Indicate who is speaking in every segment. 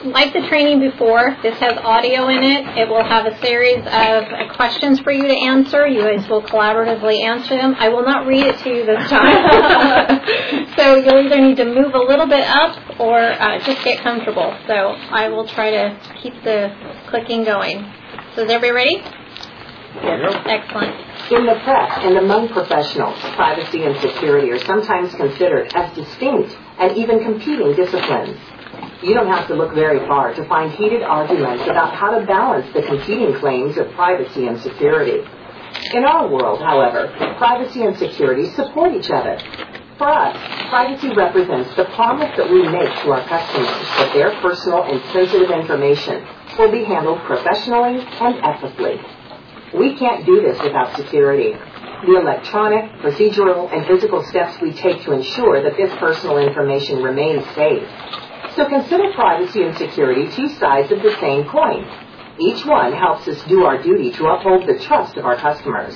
Speaker 1: like the training before, this has audio in it. It will have a series of questions for you to answer. You guys will collaboratively answer them. I will not read it to you this time. So you'll either need to move a little bit up or just get comfortable. So I will try to keep the clicking going. So is everybody ready? Yes. Excellent.
Speaker 2: In the press and among professionals, privacy and security are sometimes considered as distinct and even competing disciplines. You don't have to look very far to find heated arguments about how to balance the competing claims of privacy and security. In our world, however, privacy and security support each other. For us, privacy represents the promise that we make to our customers that their personal and sensitive information will be handled professionally and ethically. We can't do this without security. The electronic, procedural, and physical steps we take to ensure that this personal information remains safe. So consider privacy and security two sides of the same coin. Each one helps us do our duty to uphold the trust of our customers.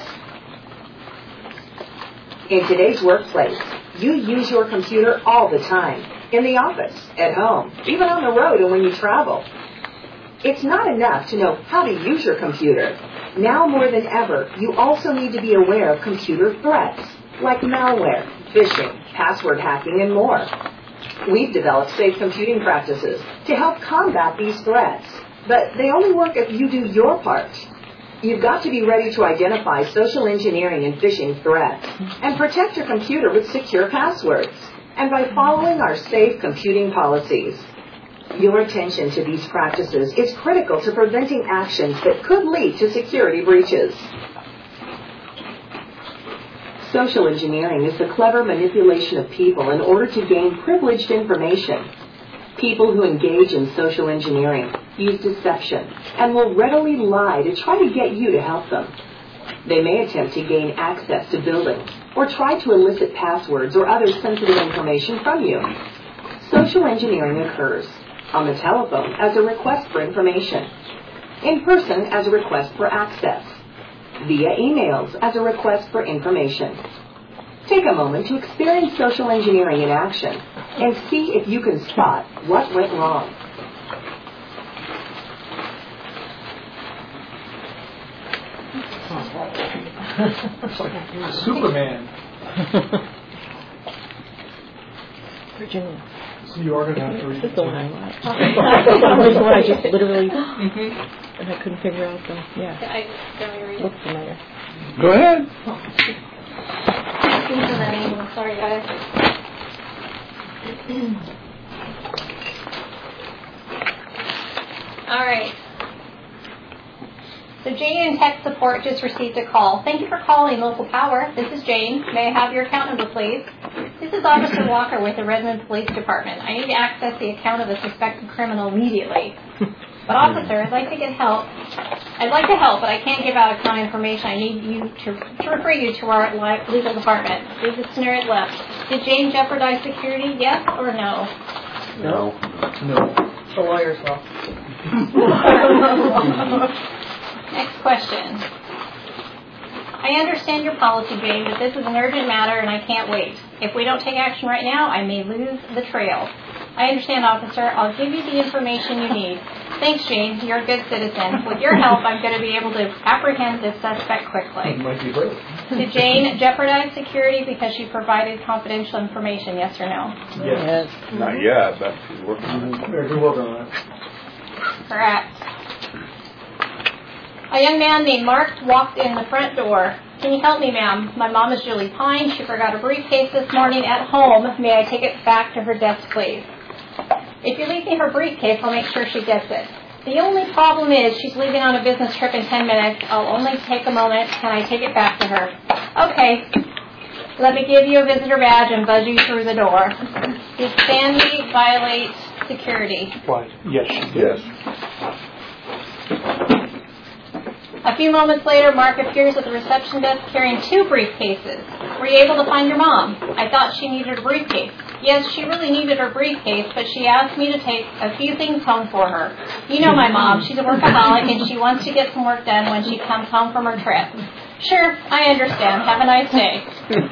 Speaker 2: In today's workplace, you use your computer all the time. In the office, at home, even on the road and when you travel. It's not enough to know how to use your computer. Now more than ever, you also need to be aware of computer threats, like malware, phishing, password hacking, and more. We've developed safe computing practices to help combat these threats, but they only work if you do your part. You've got to be ready to identify social engineering and phishing threats and protect your computer with secure passwords and by following our safe computing policies. Your attention to these practices is critical to preventing actions that could lead to security breaches. Social engineering is the clever manipulation of people in order to gain privileged information. People who engage in social engineering use deception and will readily lie to try to get you to help them. They may attempt to gain access to buildings or try to elicit passwords or other sensitive information from you. Social engineering occurs on the telephone as a request for information, in person as a request for access, via emails as a request for information. Take a moment to experience social engineering in action and see if you can spot what went wrong.
Speaker 3: It's like Superman.
Speaker 4: Virginia.
Speaker 3: So you are going to have to read
Speaker 4: This is the one I watched. This is the one I just literally, and I couldn't figure out the, looks familiar.
Speaker 3: Go ahead.
Speaker 1: Sorry, guys. All right. So Jane in tech support just received a call. Thank you for calling Local Power. This is Jane. May I have your account number, please? This is Officer Walker with the Redmond Police Department. I need to access the account of a suspected criminal immediately. But officer, I'd like to get help. I'd like to help, but I can't give out account information. I need you to refer you to our legal department. There's a scenario left. Did Jane jeopardize security? Yes or no?
Speaker 3: No.
Speaker 5: The lawyer's law.
Speaker 1: Next question. I understand your policy, Jane, but this is an urgent matter and I can't wait. If we don't take action right now, I may lose the trail. I understand, officer. I'll give you the information you need. Thanks, Jane. You're a good citizen. With your help, I'm going to be able to apprehend this suspect quickly.
Speaker 3: Might be great.
Speaker 1: Did Jane jeopardize security because she provided confidential information, yes or no?
Speaker 3: Yes.
Speaker 6: Not yet, but she's working on it.
Speaker 3: We're working on it.
Speaker 1: Correct. A young man named Mark walked in the front door. Can you help me, ma'am? My mom is Julie Pine. She forgot her briefcase this morning at home. May I take it back to her desk, please? If you leave me her briefcase, I'll make sure she gets it. The only problem is she's leaving on a business trip in 10 minutes. I'll only take a moment. Can I take it back to her? Okay. Let me give you a visitor badge and buzz you through the door. Did Sandy violate security?
Speaker 3: Why? Yes. Yes.
Speaker 1: A few moments later, Mark appears at the reception desk carrying 2 briefcases. Were you able to find your mom? I thought she needed a briefcase. Yes, she really needed her briefcase, but she asked me to take a few things home for her. You know my mom. She's a workaholic, and she wants to get some work done when she comes home from her trip. Sure, I understand. Have a nice day.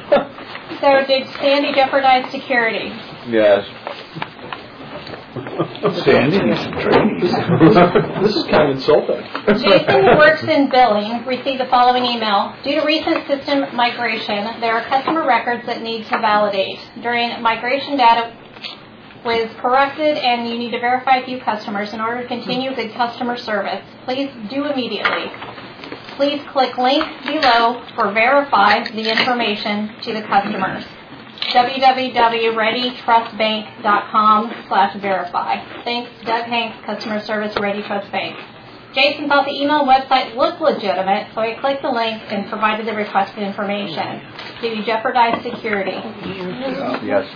Speaker 1: So did Sandy jeopardize security?
Speaker 6: Yes.
Speaker 3: Outstanding. Training.
Speaker 7: This is kind of insulting.
Speaker 1: Jason, who works in billing, received the following email. Due to recent system migration, there are customer records that need to validate. During migration, data was corrected and you need to verify a few customers in order to continue good customer service. Please do immediately. Please click link below for verify the information to the customers. www.readytrustbank.com/verify. Thanks, Doug Hanks, Customer Service, Ready Trust Bank. Jason thought the email website looked legitimate, so he clicked the link and provided the requested information. Did he jeopardize security?
Speaker 6: Yes.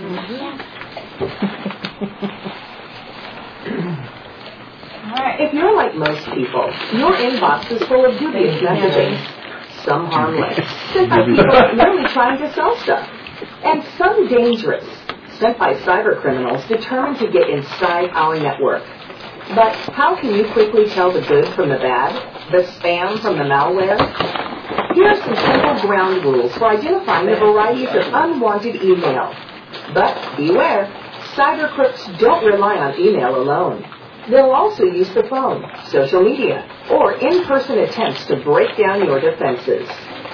Speaker 1: All right.
Speaker 2: If you're like most people, your inbox is full of dubious messages. Some harmless, sent by people merely trying to sell stuff. And some dangerous, sent by cyber criminals determined to get inside our network. But how can you quickly tell the good from the bad, the spam from the malware? Here are some simple ground rules for identifying the varieties of unwanted email. But beware, cyber crooks don't rely on email alone. They'll also use the phone, social media, or in-person attempts to break down your defenses.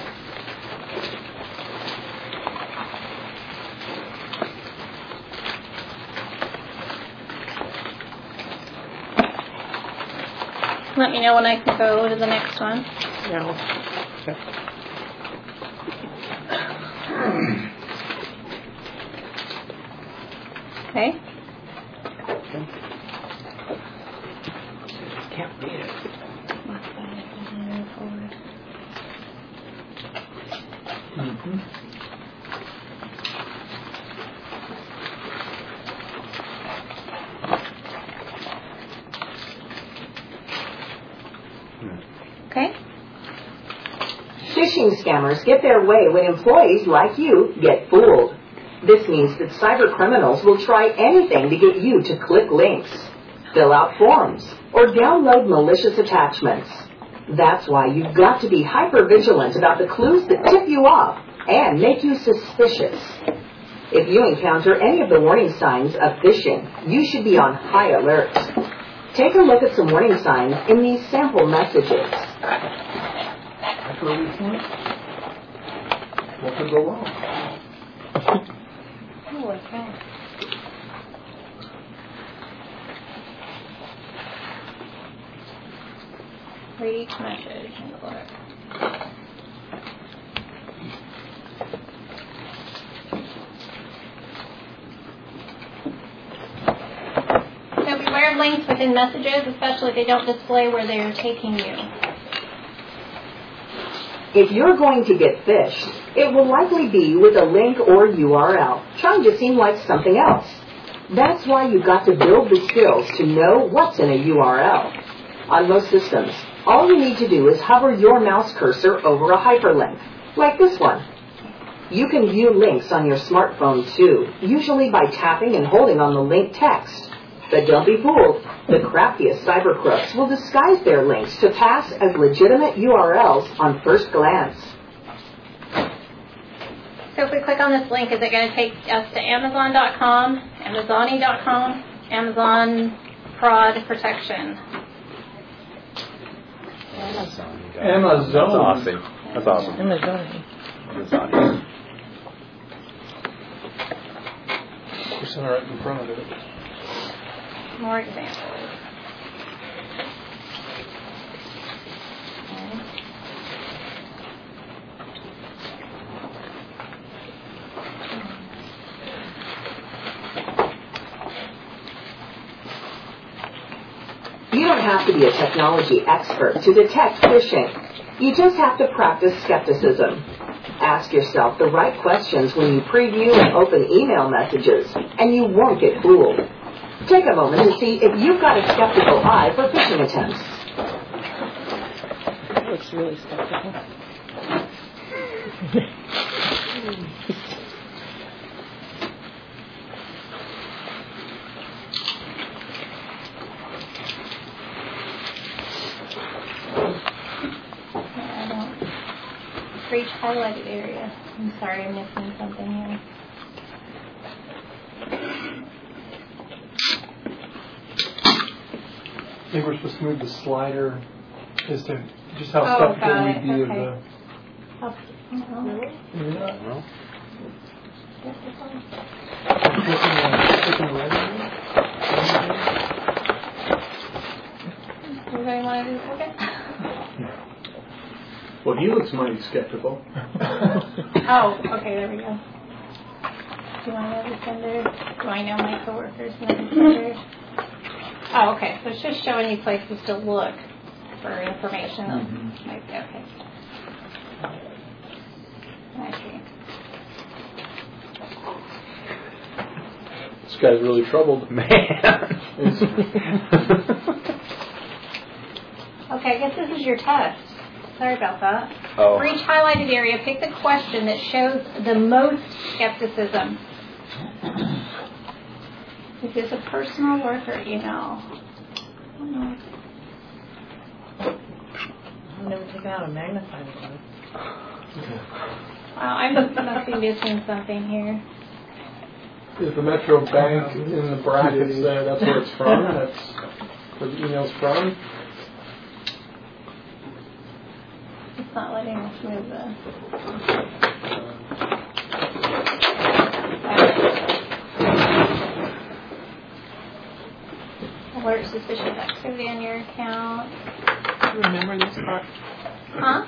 Speaker 1: Let me know when I can go to the next one.
Speaker 4: No.
Speaker 1: Okay.
Speaker 4: Can't read it.
Speaker 1: Okay.
Speaker 2: Phishing scammers get their way when employees like you get fooled. This means that cyber criminals will try anything to get you to click links, fill out forms, or download malicious attachments. That's why you've got to be hyper-vigilant about the clues that tip you off and make you suspicious. If you encounter any of the warning signs of phishing, you should be on high alert. Take a look at some warning signs in these sample messages.
Speaker 7: What could go wrong?
Speaker 1: Oh, okay. Read each message and look. So beware of links within messages, especially if they don't display where they are taking you.
Speaker 2: If you're going to get phished, it will likely be with a link or URL, trying to seem like something else. That's why you've got to build the skills to know what's in a URL. On most systems, all you need to do is hover your mouse cursor over a hyperlink, like this one. You can view links on your smartphone too, usually by tapping and holding on the link text. But don't be fooled. The craftiest cyber crooks will disguise their links to pass as legitimate URLs on first glance.
Speaker 1: So if we click on this link, is it going to take us to Amazon.com, Amazoni.com, Amazon Fraud Protection?
Speaker 7: Amazon.
Speaker 6: That's awesome. That's awesome.
Speaker 4: Amazon.
Speaker 6: Amazon.
Speaker 7: Percent right in front of it.
Speaker 1: More examples.
Speaker 2: You don't have to be a technology expert to detect phishing. You just have to practice skepticism. Ask yourself the right questions when you preview and open email messages, and you won't get fooled. Take a moment to see if you've got a skeptical eye for phishing attempts.
Speaker 4: That looks really skeptical.
Speaker 1: For each highlighted area. I'm sorry, I'm missing something here.
Speaker 7: think we're supposed to move the slider as to just how skeptical
Speaker 1: got
Speaker 7: we'd
Speaker 1: it.
Speaker 7: be of
Speaker 1: Okay.
Speaker 7: the. Maybe not.
Speaker 6: Well,
Speaker 7: Clicking right in there.
Speaker 1: Anybody want to do it?
Speaker 7: Well, he looks mighty skeptical.
Speaker 1: Oh, okay, there we go. Do I know the sender? Do I know my coworkers know the senders? Oh, okay. So it's just showing you places to look for information. Okay. I see.
Speaker 7: This guy's really troubled.
Speaker 6: man.
Speaker 1: Okay, I guess this is your test. Sorry about that.
Speaker 6: Oh.
Speaker 1: For each highlighted area, pick the question that shows the most skepticism. Is this a personal work or email?
Speaker 5: I've never taken out a magnifying glass.
Speaker 1: Wow, I must be missing something here.
Speaker 7: Is the Metro Bank in the brackets there? That's where it's from? That's where the email's from?
Speaker 1: It's not letting us move this. Alert suspicious activity on your account.
Speaker 5: Remember this part?
Speaker 1: Huh?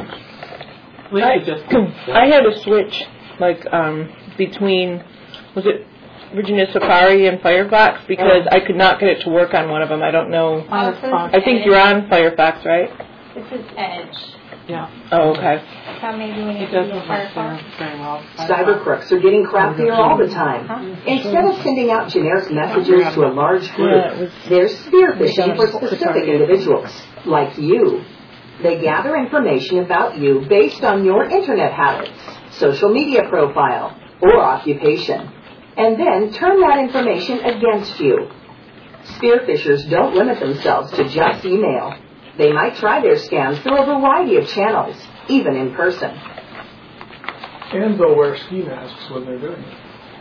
Speaker 4: I had to switch, between, was it Virginia Safari and Firefox? Because I could not get it to work on one of them. I don't know.
Speaker 1: Oh, so
Speaker 4: I think you're on Firefox, right?
Speaker 1: This is Edge.
Speaker 5: Yeah.
Speaker 4: Oh, okay.
Speaker 1: So maybe we need
Speaker 5: It
Speaker 1: to
Speaker 5: doesn't
Speaker 1: do
Speaker 5: work
Speaker 1: Firefox.
Speaker 5: very well.
Speaker 2: Cyber crooks are getting craftier all the time. Instead of sending out generic messages to a large group, they're spear phishing for specific individuals, like you. They gather information about you based on your internet habits, social media profile, or occupation, and then turn that information against you. Spear phishers don't limit themselves to just email. They might try their scams through a variety of channels, even in person.
Speaker 7: And they'll wear ski masks when they're doing it.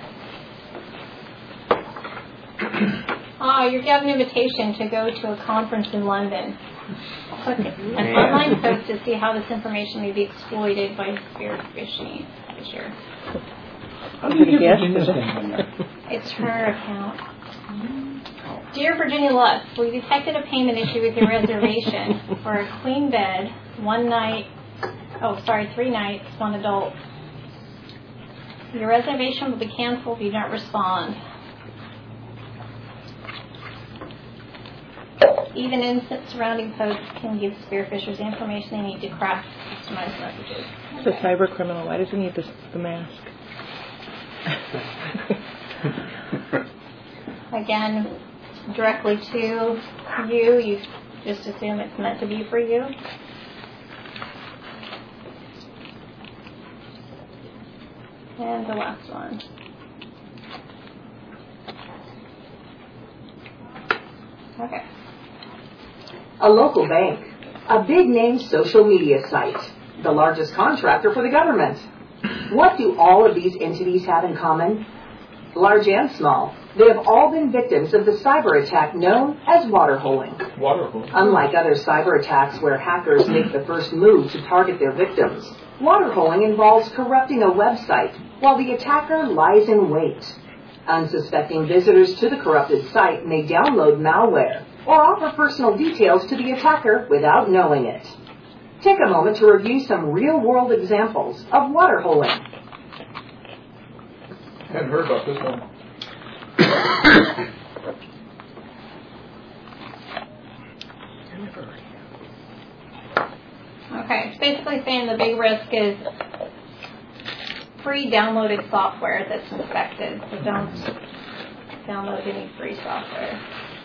Speaker 1: You're given an invitation to go to a conference in London. Click an online post to see how this information may be exploited by spear phishing.
Speaker 3: How do you get Virginia's name in there?
Speaker 1: It's her account. Dear Virginia Lutz, we detected a payment issue with your reservation for a queen bed, 3 nights, 1 adult. Your reservation will be canceled if you don't respond. Even innocent surrounding posts can give spearfishers the information they need to craft customized messages.
Speaker 4: It's a cyber criminal. Why does he need the mask?
Speaker 1: Again, directly to you. You just assume it's meant to be for you. And the last one. Okay.
Speaker 2: A local bank, a big-name social media site, the largest contractor for the government. What do all of these entities have in common? Large and small, they have all been victims of the cyber attack known as waterholing. Unlike other cyber attacks where hackers make the first move to target their victims, waterholing involves corrupting a website while the attacker lies in wait. Unsuspecting visitors to the corrupted site may download malware or offer personal details to the attacker without knowing it. Take a moment to review some real-world examples of waterholing.
Speaker 7: Hadn't heard about this one.
Speaker 1: Okay, it's basically saying the big risk is free downloaded software that's infected, so don't download any free software.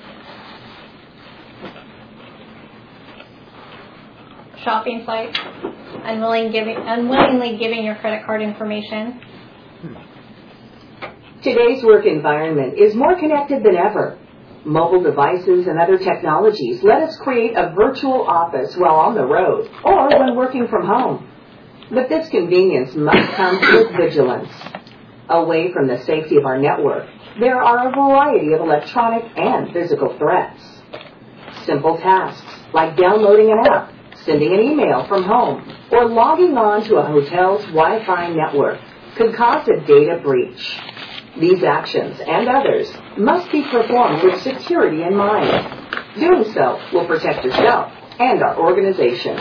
Speaker 1: Shopping sites, unwillingly giving your credit card information.
Speaker 2: Today's work environment is more connected than ever. Mobile devices and other technologies let us create a virtual office while on the road or when working from home. But this convenience must come with vigilance. Away from the safety of our network, there are a variety of electronic and physical threats. Simple tasks like downloading an app, sending an email from home, or logging on to a hotel's Wi-Fi network could cause a data breach. These actions and others must be performed with security in mind. Doing so will protect yourself and our organization.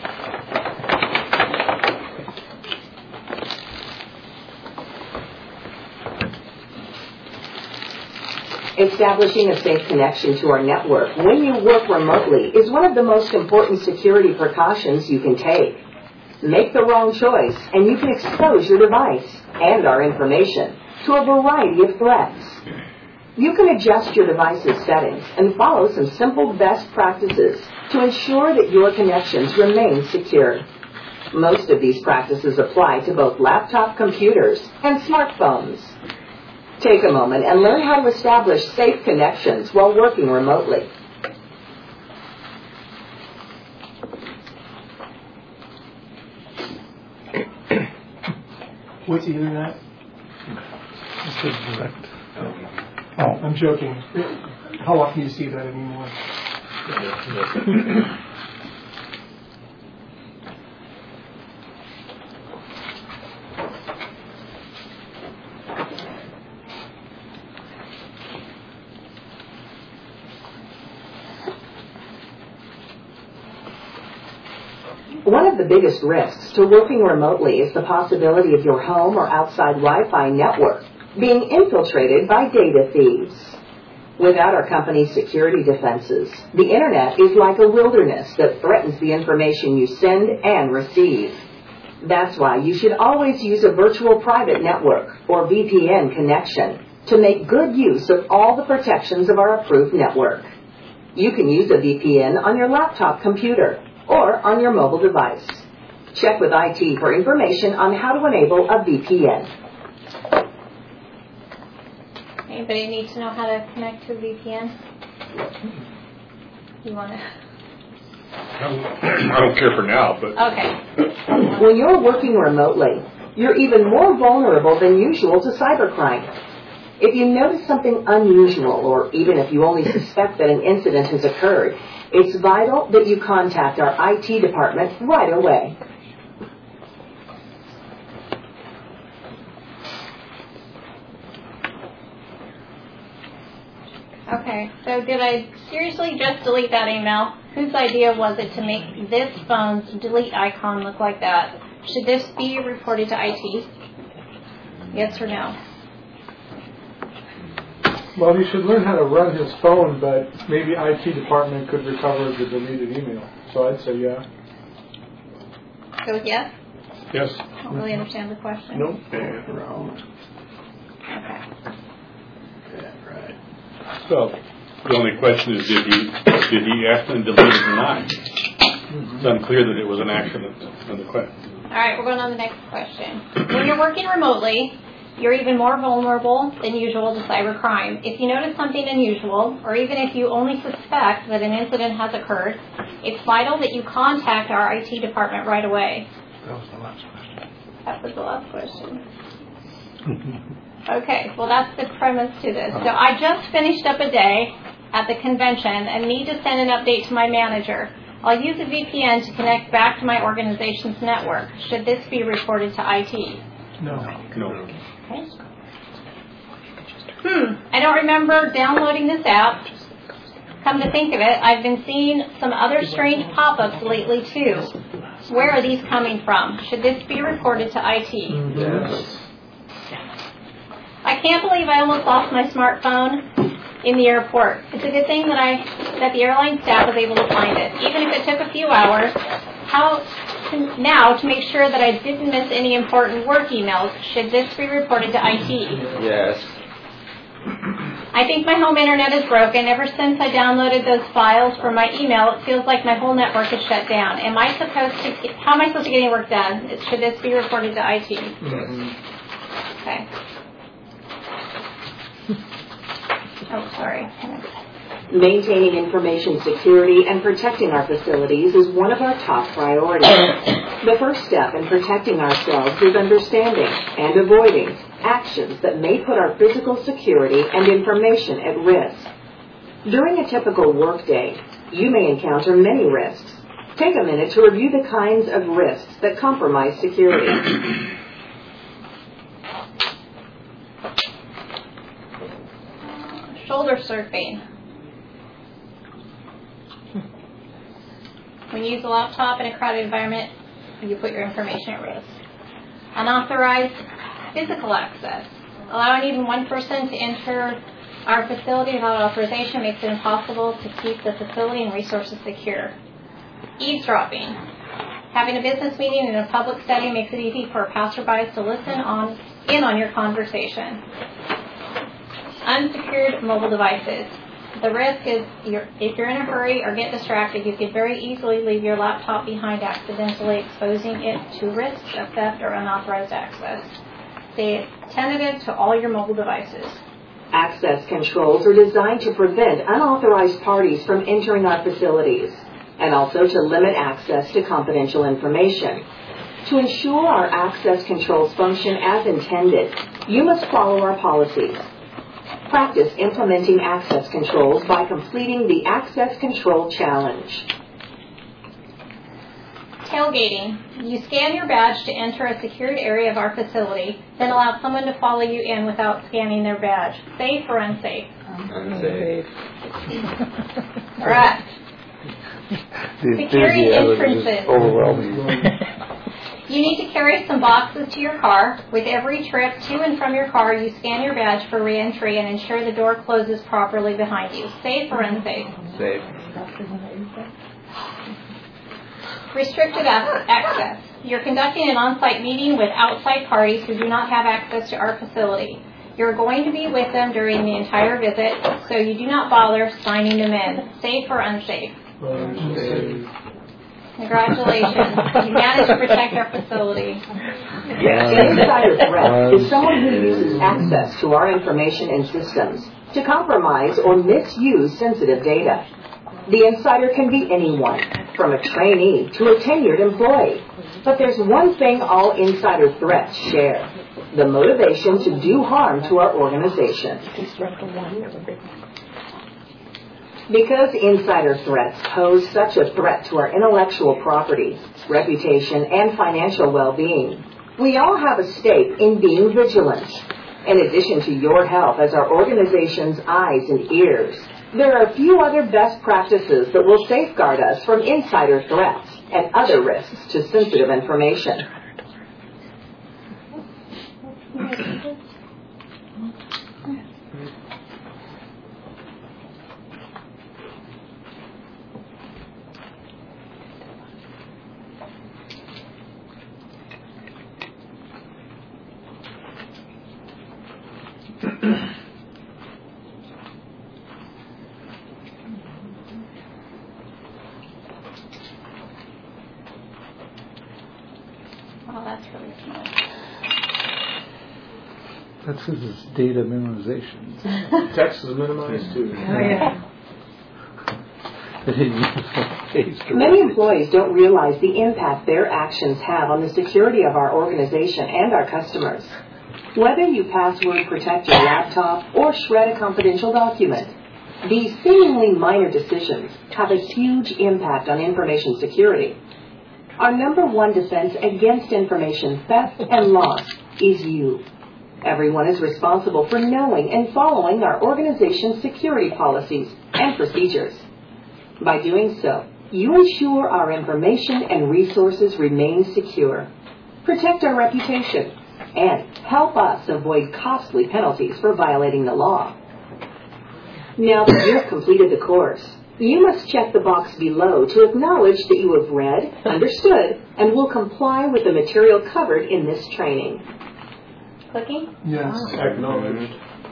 Speaker 2: Establishing a safe connection to our network when you work remotely is one of the most important security precautions you can take. Make the wrong choice and you can expose your device and our information to a variety of threats. You can adjust your device's settings and follow some simple best practices to ensure that your connections remain secure. Most of these practices apply to both laptop computers and smartphones. Take a moment and learn how to establish safe connections while working remotely.
Speaker 7: What's the internet? Oh, I'm joking. How often do you see that anymore?
Speaker 2: One of the biggest risks to working remotely is the possibility of your home or outside Wi-Fi network being infiltrated by data thieves. Without our company's security defenses, the internet is like a wilderness that threatens the information you send and receive. That's why you should always use a virtual private network or VPN connection to make good use of all the protections of our approved network. You can use a VPN on your laptop computer or on your mobile device. Check with IT for information on how to enable a VPN.
Speaker 1: Anybody need to know how to connect to a VPN? You want to?
Speaker 8: I don't care for now, but...
Speaker 1: Okay.
Speaker 2: When you're working remotely, you're even more vulnerable than usual to cybercrime. If you notice something unusual, or even if you only suspect that an incident has occurred, it's vital that you contact our IT department right away.
Speaker 1: Okay, so did I seriously just delete that email? Whose idea was it to make this phone's delete icon look like that? Should this be reported to IT? Yes or no?
Speaker 7: Well, he should learn how to run his phone, but maybe IT department could recover the deleted email. So I'd say yeah.
Speaker 1: So yes?
Speaker 8: Yes.
Speaker 1: I don't really understand the question.
Speaker 7: Nope.
Speaker 1: Okay.
Speaker 8: So, the only question is, did he accidentally delete it or not? It's unclear that it was an accident on the question.
Speaker 1: All right, we're going on to the next question. When you're working remotely, you're even more vulnerable than usual to cybercrime. If you notice something unusual, or even if you only suspect that an incident has occurred, it's vital that you contact our IT department right away.
Speaker 6: That was the last question.
Speaker 1: That was the last question. Okay, well that's the premise to this. So I just finished up a day at the convention and need to send an update to my manager. I'll use a VPN to connect back to my organization's network. Should this be reported to IT?
Speaker 7: No.
Speaker 1: Okay. I don't remember downloading this app. Come to think of it, I've been seeing some other strange pop-ups lately too. Where are these coming from? Should this be reported to IT?
Speaker 7: Yes.
Speaker 1: I can't believe I almost lost my smartphone in the airport. It's a good thing that the airline staff was able to find it. Even if it took a few hours, now to make sure that I didn't miss any important work emails, should this be reported to IT?
Speaker 6: Yes.
Speaker 1: I think my home internet is broken. Ever since I downloaded those files from my email, it feels like my whole network is shut down. How am I supposed to get any work done? Should this be reported to IT? Okay. Oh, sorry.
Speaker 2: Maintaining information security and protecting our facilities is one of our top priorities. The first step in protecting ourselves is understanding and avoiding actions that may put our physical security and information at risk. During a typical workday, you may encounter many risks. Take a minute to review the kinds of risks that compromise security.
Speaker 1: Shoulder surfing. When you use a laptop in a crowded environment, you put your information at risk. Unauthorized physical access. Allowing even one person to enter our facility without authorization makes it impossible to keep the facility and resources secure. Eavesdropping. Having a business meeting in a public setting makes it easy for passersby to listen in on your conversation. Unsecured mobile devices. The risk is if you're in a hurry or get distracted, you could very easily leave your laptop behind, accidentally exposing it to risks of theft or unauthorized access. Stay attentive to all your mobile devices.
Speaker 2: Access controls are designed to prevent unauthorized parties from entering our facilities and also to limit access to confidential information. To ensure our access controls function as intended, you must follow our policies. Practice implementing access controls by completing the Access Control Challenge.
Speaker 1: Tailgating. You scan your badge to enter a secured area of our facility, then allow someone to follow you in without scanning their badge. Safe or unsafe?
Speaker 6: Unsafe.
Speaker 1: Correct. Securing entrances.
Speaker 6: Overwhelming.
Speaker 1: You need to carry some boxes to your car. With every trip to and from your car, you scan your badge for re-entry and ensure the door closes properly behind you. Safe or unsafe?
Speaker 6: Safe.
Speaker 1: Restricted access. You're conducting an on-site meeting with outside parties who do not have access to our facility. You're going to be with them during the entire visit, so you do not bother signing them in. Safe or unsafe?
Speaker 6: Unsafe.
Speaker 1: Congratulations. You managed to protect our facility.
Speaker 2: An insider threat is someone who uses access to our information and systems to compromise or misuse sensitive data. The insider can be anyone, from a trainee to a tenured employee. But there's one thing all insider threats share: the motivation to do harm to our organization. Because insider threats pose such a threat to our intellectual property, reputation, and financial well-being, we all have a stake in being vigilant. In addition to your help as our organization's eyes and ears, there are a few other best practices that will safeguard us from insider threats and other risks to sensitive information.
Speaker 1: Oh, that's really smart.
Speaker 3: That's because it's data memorization.
Speaker 7: Text is minimized too.
Speaker 5: Oh, yeah.
Speaker 2: Many employees don't realize the impact their actions have on the security of our organization and our customers. Whether you password protect your laptop or shred a confidential document, these seemingly minor decisions have a huge impact on information security. Our number one defense against information theft and loss is you. Everyone is responsible for knowing and following our organization's security policies and procedures. By doing so, you ensure our information and resources remain secure, protect our reputation, and help us avoid costly penalties for violating the law. Now that you've completed the course, you must check the box below to acknowledge that you have read, understood, and will comply with the material covered in this training.
Speaker 1: Clicking?
Speaker 7: Yes. Acknowledged.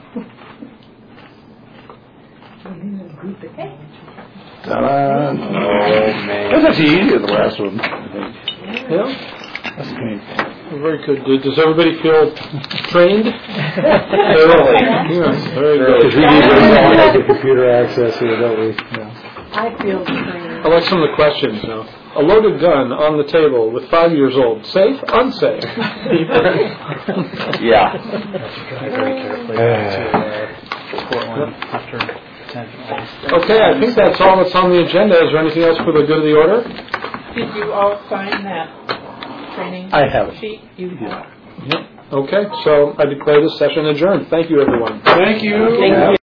Speaker 1: Okay.
Speaker 6: Ta-da. Oh, man. That's actually easier than the last one, I think.
Speaker 7: Yeah.
Speaker 6: That's painful.
Speaker 7: Very good. Does everybody feel trained?
Speaker 6: Thoroughly.
Speaker 7: Yes, very good.
Speaker 3: Because we need to have the computer access here, don't we? Yeah.
Speaker 5: I feel trained.
Speaker 7: I like some of the questions now. A loaded gun on the table with 5 years old. Safe? Unsafe?
Speaker 6: Yeah.
Speaker 3: Very carefully. Portland after
Speaker 7: Okay, I think that's all that's on the agenda. Is there anything else for the good of the order?
Speaker 5: Did you all sign that training
Speaker 3: I have it.
Speaker 5: sheet? You have.
Speaker 7: Okay, so I declare this session adjourned. Thank you, everyone.
Speaker 8: Thank you.
Speaker 4: Thank you.